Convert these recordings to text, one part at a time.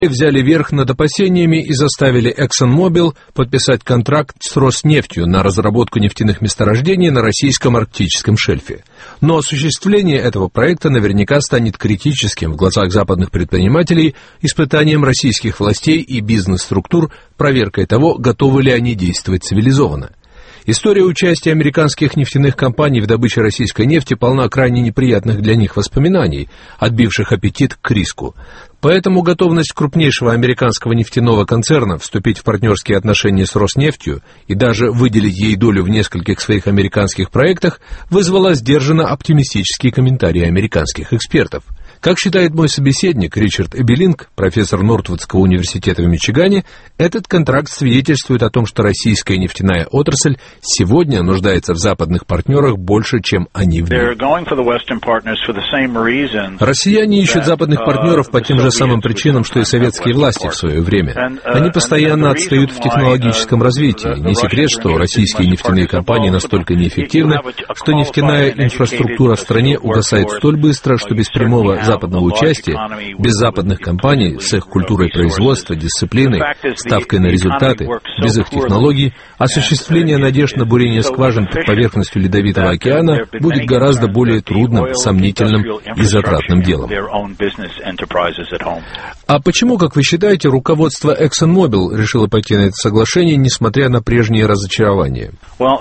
взяли верх над опасениями и заставили ExxonMobil подписать контракт с Роснефтью на разработку нефтяных месторождений на российском арктическом шельфе. Но осуществление этого проекта наверняка станет критическим в глазах западных предпринимателей, испытанием российских властей и бизнес-структур, проверкой того, готовы ли они действовать цивилизованно. История участия американских нефтяных компаний в добыче российской нефти полна крайне неприятных для них воспоминаний, отбивших аппетит к риску. Поэтому готовность крупнейшего американского нефтяного концерна вступить в партнерские отношения с Роснефтью и даже выделить ей долю в нескольких своих американских проектах вызвала сдержанно оптимистические комментарии американских экспертов. Как считает мой собеседник Ричард Эбелинг, профессор Нортвудского университета в Мичигане, этот контракт свидетельствует о том, что российская нефтяная отрасль сегодня нуждается в западных партнерах больше, чем они в них. Россияне ищут западных партнеров по тем же самым причинам, что и советские власти в свое время. Они постоянно отстают в технологическом развитии. Не секрет, что российские нефтяные компании настолько неэффективны, что нефтяная инфраструктура в стране угасает столь быстро, что без прямого западного участия, без западных компаний с их культурой производства, дисциплиной, ставкой на результаты, без их технологий, осуществление надежд на бурение скважин под поверхностью Ледовитого океана будет гораздо более трудным, сомнительным и затратным делом. А почему, как вы считаете, руководство ExxonMobil решило пойти на это соглашение, несмотря на прежние разочарования?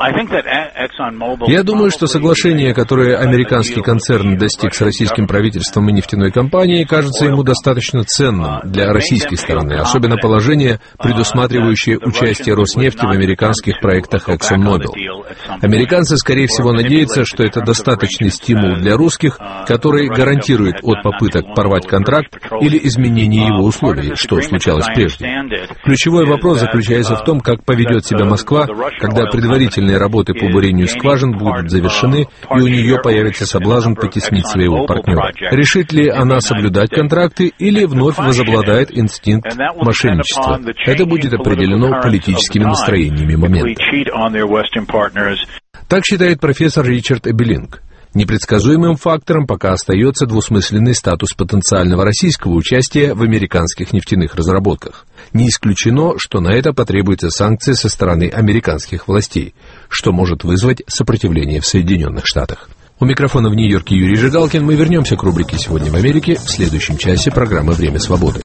Я думаю, что соглашение, которое американский концерн достиг с российским правительством и нефтяной компанией, кажется ему достаточно ценным для российской стороны, особенно положение, предусматривающее участие Роснефти в американских проектах ExxonMobil. Американцы, скорее всего, надеются, что это достаточный стимул для русских, который гарантирует от попыток порвать контракт или изменения его условий, что случалось прежде. Ключевой вопрос заключается в том, как поведет себя Москва, когда предварительные работы по бурению скважин будут завершены, и у нее появится соблазн потеснить своего партнера. Решит ли она соблюдать контракты или вновь возобладает инстинкт мошенничества? Это будет определено политическими настроениями момента. Так считает профессор Ричард Эбелинг. Непредсказуемым фактором пока остается двусмысленный статус потенциального российского участия в американских нефтяных разработках. Не исключено, что на это потребуются санкции со стороны американских властей, что может вызвать сопротивление в Соединенных Штатах. У микрофона в Нью-Йорке Юрий Жигалкин. Мы вернемся к рубрике «Сегодня в Америке» в следующем часе программы «Время свободы».